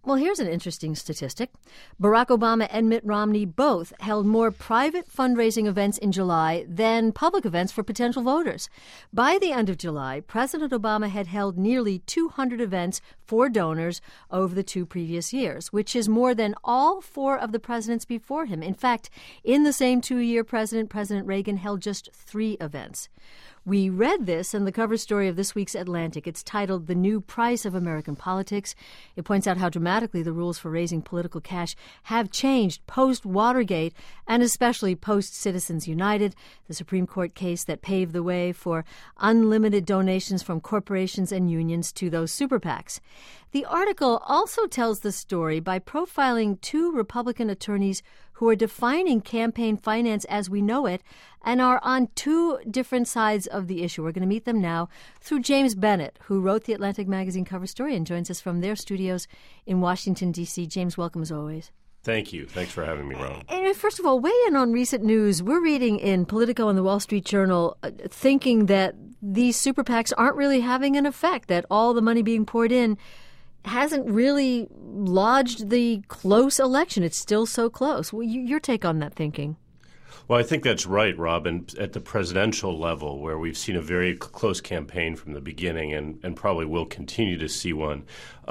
Well, here's an interesting statistic. Barack Obama and Mitt Romney both held more private fundraising events in July than public events for potential voters. By the end of July, President Obama had held nearly 200 events for donors over the 2 previous years, which is more than all 4 of the presidents before him. In fact, in the same 2-year President Reagan held just 3 events. We read this in the cover story of this week's Atlantic. It's titled The New Price of American Politics. It points out how dramatically the rules for raising political cash have changed post-Watergate and especially post-Citizens United, the Supreme Court case that paved the way for unlimited donations from corporations and unions to those super PACs. The article also tells the story by profiling 2 Republican attorneys who are defining campaign finance as we know it and are on 2 different sides of the issue. We're going to meet them now through James Bennett, who wrote the Atlantic magazine cover story and joins us from their studios in Washington, D.C. James, welcome as always. Thank you. Thanks for having me, Ron. And first of all, weigh in on recent news. We're reading in Politico and the Wall Street Journal thinking that these super PACs aren't really having an effect, that all the money being poured in hasn't really lodged the close election. It's still so close. Well, your take on that thinking? Well, I think that's right, Robin, at the presidential level, where we've seen a very close campaign from the beginning and probably will continue to see one.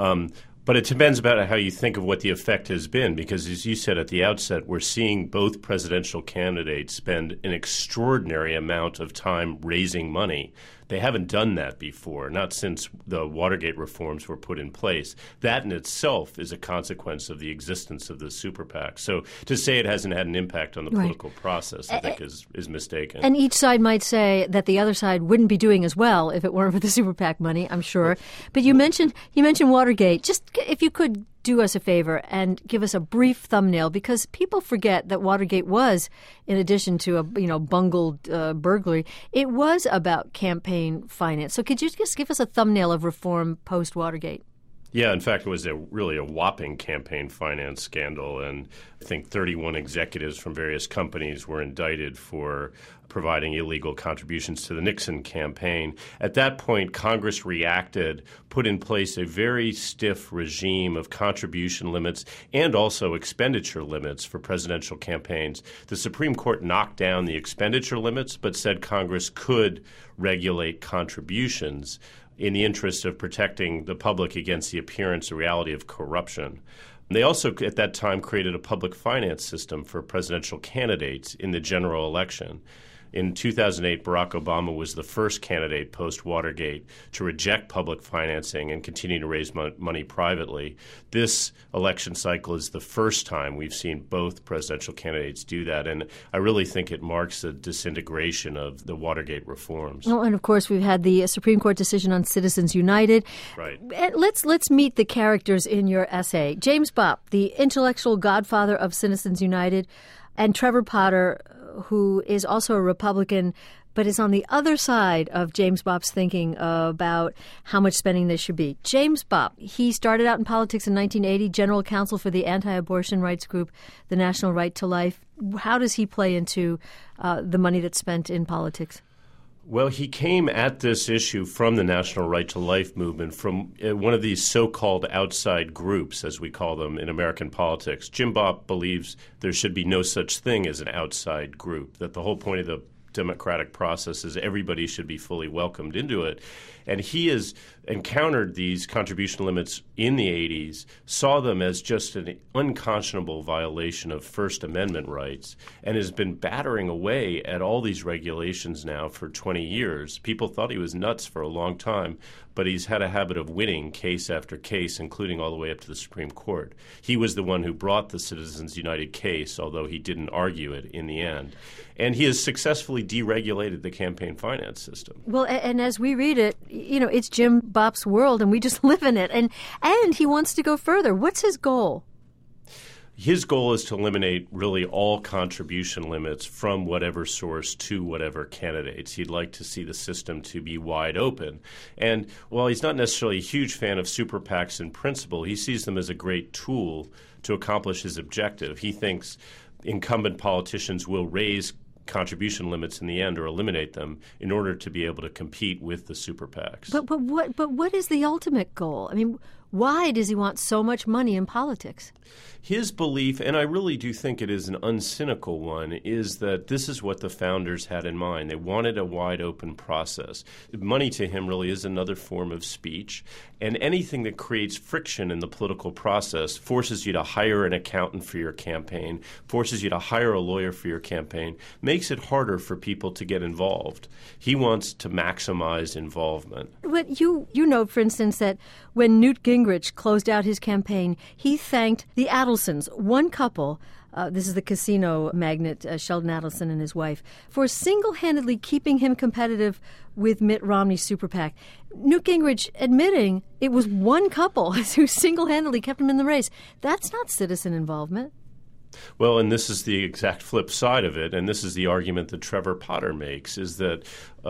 But it depends about how you think of what the effect has been, because as you said at the outset, we're seeing both presidential candidates spend an extraordinary amount of time raising money. They haven't done that before, not since the Watergate reforms were put in place. That in itself is a consequence of the existence of the super PAC. So to say it hasn't had an impact on the political process, I think, is mistaken. And each side might say that the other side wouldn't be doing as well if it weren't for the super PAC money, I'm sure. But you mentioned Watergate. Just if you could do us a favor and give us a brief thumbnail, because people forget that Watergate was, in addition to a bungled burglary, it was about campaign finance. So could you just give us a thumbnail of reform post-Watergate? Yeah, in fact, it was really a whopping campaign finance scandal, and I think 31 executives from various companies were indicted for providing illegal contributions to the Nixon campaign. At that point, Congress reacted, put in place a very stiff regime of contribution limits and also expenditure limits for presidential campaigns. The Supreme Court knocked down the expenditure limits but said Congress could regulate contributions in the interest of protecting the public against the appearance or reality of corruption. They also, at that time, created a public finance system for presidential candidates in the general election. In 2008, Barack Obama was the first candidate post-Watergate to reject public financing and continue to raise money privately. This election cycle is the first time we've seen both presidential candidates do that, and I really think it marks a disintegration of the Watergate reforms. Oh, and of course, we've had the Supreme Court decision on Citizens United. Right. And let's meet the characters in your essay. James Bopp, the intellectual godfather of Citizens United, and Trevor Potter, who is also a Republican, but is on the other side of James Bopp's thinking about how much spending there should be. James Bopp, he started out in politics in 1980, general counsel for the anti-abortion rights group, the National Right to Life. How does he play into the money that's spent in politics? Well, he came at this issue from the National Right to Life movement, from one of these so-called outside groups, as we call them in American politics. Jim Bopp believes there should be no such thing as an outside group, that the whole point of the democratic process is everybody should be fully welcomed into it. And he has encountered these contribution limits in the 80s, saw them as just an unconscionable violation of First Amendment rights, and has been battering away at all these regulations now for 20 years. People thought he was nuts for a long time, but he's had a habit of winning case after case, including all the way up to the Supreme Court. He was the one who brought the Citizens United case, although he didn't argue it in the end. And he has successfully deregulated the campaign finance system. Well, and as we read it, it's Jim Bopp's world, and we just live in it. And he wants to go further. What's his goal? His goal is to eliminate really all contribution limits from whatever source to whatever candidates. He'd like to see the system to be wide open. And while he's not necessarily a huge fan of super PACs in principle, he sees them as a great tool to accomplish his objective. He thinks incumbent politicians will raise contribution limits in the end or eliminate them in order to be able to compete with the super PACs. But what is the ultimate goal? I mean, Why does he want so much money in politics? His belief, and I really do think it is an uncynical one, is that this is what the founders had in mind. They wanted a wide open process. Money to him really is another form of speech, and anything that creates friction in the political process forces you to hire an accountant for your campaign, forces you to hire a lawyer for your campaign, makes it harder for people to get involved. He wants to maximize involvement. But you know, for instance, that when Newt Gingrich closed out his campaign, he thanked the Adelsons, one couple, this is the casino magnate, Sheldon Adelson and his wife, for single-handedly keeping him competitive with Mitt Romney's super PAC. Newt Gingrich admitting it was one couple who single-handedly kept him in the race. That's not citizen involvement. Well, and this is the exact flip side of it, and this is the argument that Trevor Potter makes, is that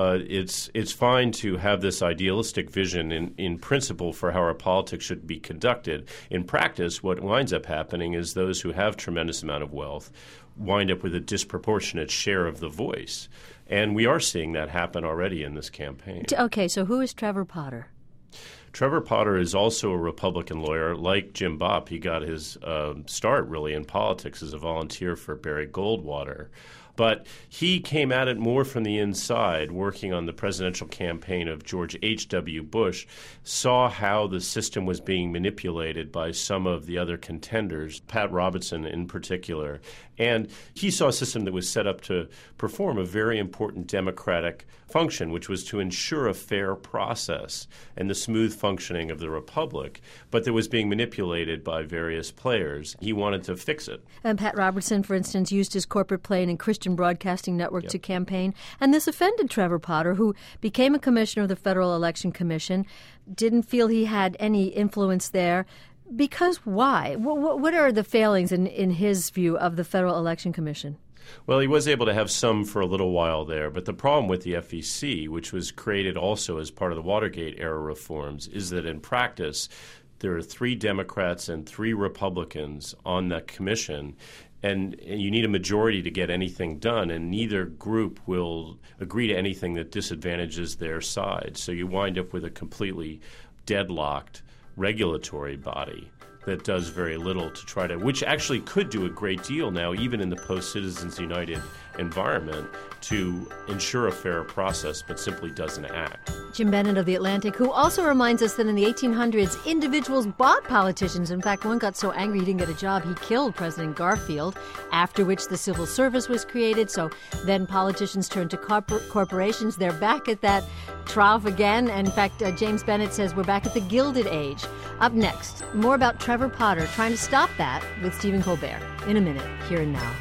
it's fine to have this idealistic vision in principle for how our politics should be conducted. In practice, what winds up happening is those who have tremendous amount of wealth wind up with a disproportionate share of the voice. And we are seeing that happen already in this campaign. Okay, so who is Trevor Potter? Trevor Potter is also a Republican lawyer. Like Jim Bopp, he got his start really in politics as a volunteer for Barry Goldwater. But he came at it more from the inside, working on the presidential campaign of George H.W. Bush, saw how the system was being manipulated by some of the other contenders, Pat Robertson in particular. And he saw a system that was set up to perform a very important democratic function, which was to ensure a fair process and the smooth functioning of the republic, but that was being manipulated by various players. He wanted to fix it. And Pat Robertson, for instance, used his corporate plane and Christian Broadcasting Network to campaign. And this offended Trevor Potter, who became a commissioner of the Federal Election Commission, didn't feel he had any influence there. Because why? What are the failings, in his view, of the Federal Election Commission? Well, he was able to have some for a little while there, but the problem with the FEC, which was created also as part of the Watergate-era reforms, is that in practice there are 3 Democrats and 3 Republicans on that commission, and you need a majority to get anything done, and neither group will agree to anything that disadvantages their side. So you wind up with a completely deadlocked regulatory body that does very little to try to, which actually could do a great deal now, even in the post-Citizens United environment, to ensure a fair process, but simply doesn't act. Jim Bennett of The Atlantic, who also reminds us that in the 1800s, individuals bought politicians. In fact, one got so angry he didn't get a job, he killed President Garfield, after which the civil service was created. So then politicians turned to corporations. They're back at that trough again. And in fact, James Bennett says we're back at the Gilded Age. Up next, more about Trevor Potter trying to stop that with Stephen Colbert. In a minute, here and now.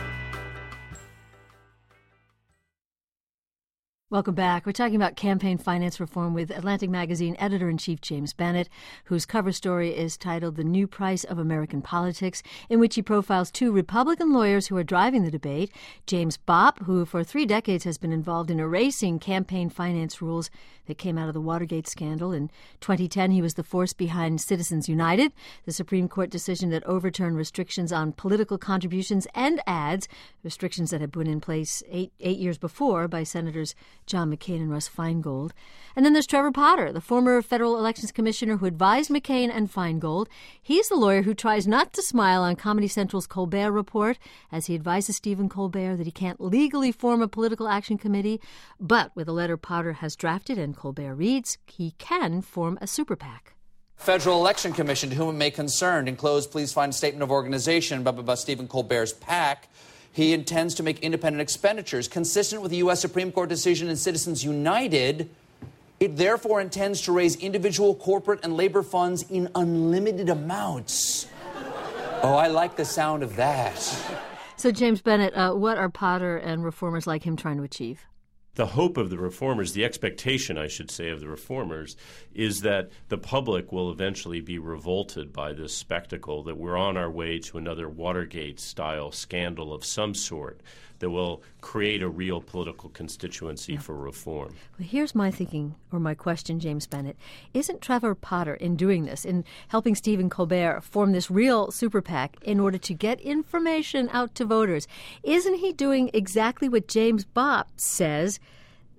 Welcome back. We're talking about campaign finance reform with Atlantic Magazine editor-in-chief James Bennett, whose cover story is titled The New Price of American Politics, in which he profiles 2 Republican lawyers who are driving the debate. James Bopp, who for 3 decades has been involved in erasing campaign finance rules that came out of the Watergate scandal. In 2010, he was the force behind Citizens United, the Supreme Court decision that overturned restrictions on political contributions and ads, restrictions that had been in place eight years before by Senators John McCain and Russ Feingold. And then there's Trevor Potter, the former federal elections commissioner who advised McCain and Feingold. He's the lawyer who tries not to smile on Comedy Central's Colbert Report as he advises Stephen Colbert that he can't legally form a political action committee, but with a letter Potter has drafted and Colbert reads, he can form a super PAC. Federal Election Commission, to whom it may concern. Enclosed, please find a statement of organization about Stephen Colbert's PAC. He intends to make independent expenditures consistent with the U.S. Supreme Court decision in Citizens United. It therefore intends to raise individual, corporate, and labor funds in unlimited amounts. Oh, I like the sound of that. So, James Bennett, what are Potter and reformers like him trying to achieve? The hope of the reformers, the expectation, I should say, of the reformers is that the public will eventually be revolted by this spectacle, that we're on our way to another Watergate-style scandal of some sort that will create a real political constituency for reform. Well, here's my thinking, or my question, James Bennett. Isn't Trevor Potter, in doing this, in helping Stephen Colbert form this real super PAC in order to get information out to voters, isn't he doing exactly what James Bopp says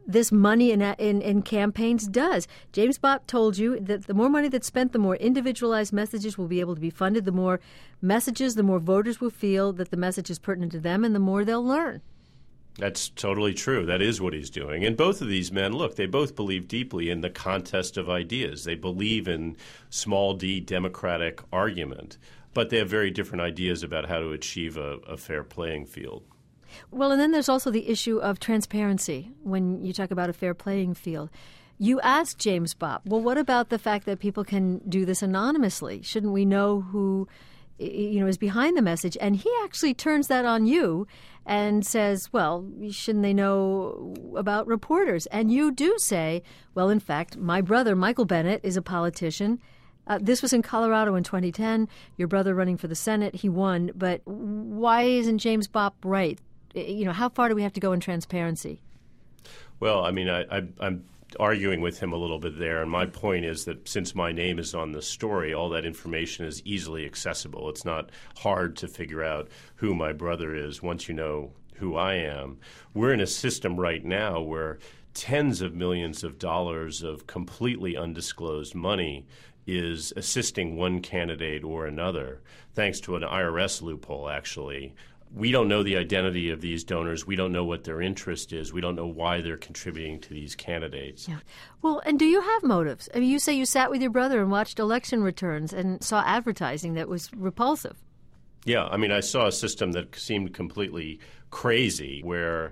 this money in campaigns does. James Bopp told you that the more money that's spent, the more individualized messages will be able to be funded, the more messages, the more voters will feel that the message is pertinent to them, and the more they'll learn. That's totally true. That is what he's doing. And both of these men, look, they both believe deeply in the contest of ideas. They believe in small d democratic argument, but they have very different ideas about how to achieve a fair playing field. Well, and then there's also the issue of transparency when you talk about a fair playing field. You asked James Bopp, well, what about the fact that people can do this anonymously? Shouldn't we know who is behind the message? And he actually turns that on you and says, well, shouldn't they know about reporters? And you do say, well, in fact, my brother, Michael Bennet, is a politician. This was in Colorado in 2010. Your brother running for the Senate, he won. But why isn't James Bopp right? How far do we have to go in transparency? Well, I mean, I'm arguing with him a little bit there, and my point is that since my name is on the story, all that information is easily accessible. It's not hard to figure out who my brother is once you know who I am. We're in a system right now where tens of millions of dollars of completely undisclosed money is assisting one candidate or another, thanks to an IRS loophole, actually. We don't know the identity of these donors. We don't know what their interest is. We don't know why they're contributing to these candidates. Yeah. Well, and do you have motives? I mean, you say you sat with your brother and watched election returns and saw advertising that was repulsive. Yeah. I mean, I saw a system that seemed completely crazy where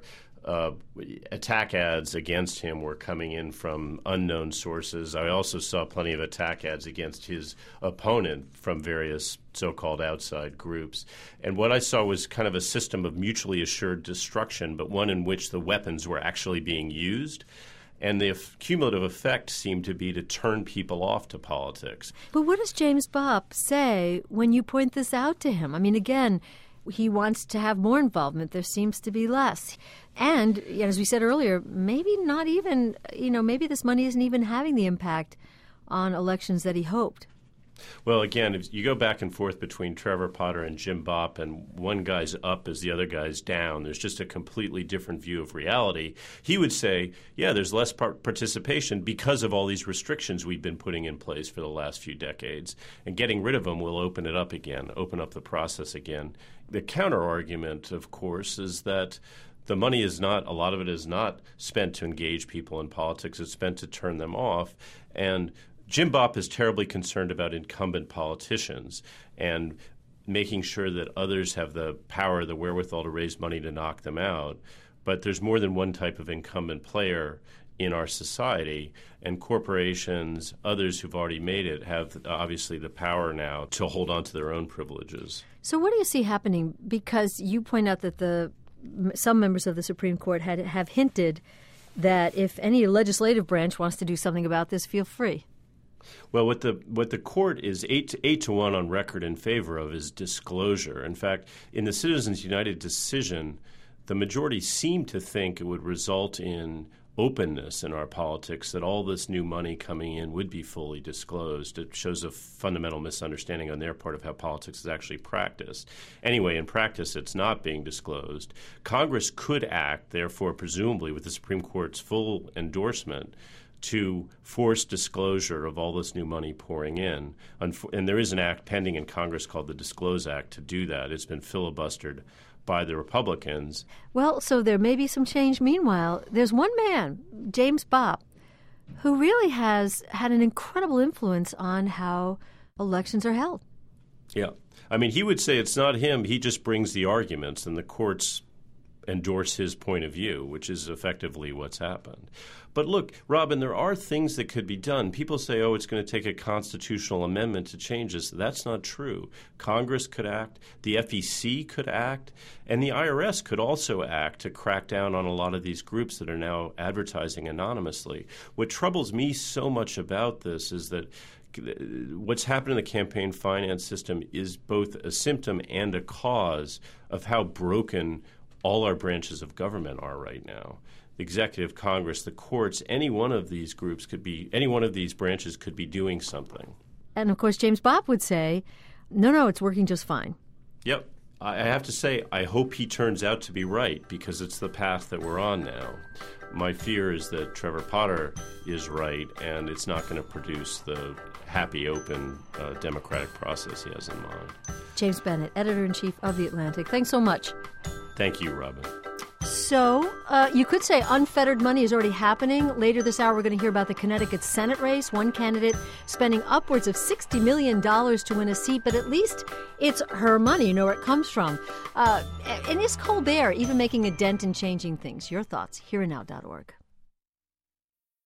attack ads against him were coming in from unknown sources. I also saw plenty of attack ads against his opponent from various so-called outside groups. And what I saw was kind of a system of mutually assured destruction, but one in which the weapons were actually being used. And the cumulative effect seemed to be to turn people off to politics. But what does James Bopp say when you point this out to him? I mean, again, he wants to have more involvement. There seems to be less. And, as we said earlier, maybe not even, maybe this money isn't even having the impact on elections that he hoped. Well, again, if you go back and forth between Trevor Potter and Jim Bopp, and one guy's up as the other guy's down, there's just a completely different view of reality. He would say, yeah, there's less participation because of all these restrictions we've been putting in place for the last few decades. And getting rid of them will open it up again, open up the process again. The counter-argument, of course, is that the money is not, a lot of it is not spent to engage people in politics. It's spent to turn them off. And Jim Bopp is terribly concerned about incumbent politicians and making sure that others have the power, the wherewithal to raise money to knock them out. But there's more than one type of incumbent player in our society, and corporations, others who've already made it, have obviously the power now to hold on to their own privileges. So what do you see happening? Because you point out that some members of the Supreme Court have hinted that if any legislative branch wants to do something about this, feel free. Well, what the court is 8-1 on record in favor of is disclosure. In fact, in the Citizens United decision, the majority seemed to think it would result in openness in our politics, that all this new money coming in would be fully disclosed. It shows a fundamental misunderstanding on their part of how politics is actually practiced. Anyway, in practice, it's not being disclosed. Congress could act, therefore, presumably with the Supreme Court's full endorsement, to force disclosure of all this new money pouring in. And there is an act pending in Congress called the Disclose Act to do that. It's been filibustered by the Republicans. Well, so there may be some change. Meanwhile, there's one man, James Bopp, who really has had an incredible influence on how elections are held. Yeah. I mean, he would say it's not him. He just brings the arguments, and the courts endorse his point of view, which is effectively what's happened. But look, Robin, there are things that could be done. People say, oh, it's going to take a constitutional amendment to change this. That's not true. Congress could act, the FEC could act, and the IRS could also act to crack down on a lot of these groups that are now advertising anonymously. What troubles me so much about this is that what's happened in the campaign finance system is both a symptom and a cause of how broken all our branches of government are right now. The executive, Congress, the courts, any one of these groups any one of these branches could be doing something. And of course, James Bopp would say, no, it's working just fine. Yep. I have to say, I hope he turns out to be right, because it's the path that we're on now. My fear is that Trevor Potter is right, and it's not going to produce the happy, open, democratic process he has in mind. James Bennet, editor-in-chief of The Atlantic. Thanks so much. Thank you, Robin. So, you could say unfettered money is already happening. Later this hour, we're going to hear about the Connecticut Senate race. One candidate spending upwards of $60 million to win a seat, but at least it's her money. You know where it comes from. And is Colbert even making a dent in changing things? Your thoughts, hereandnow.org.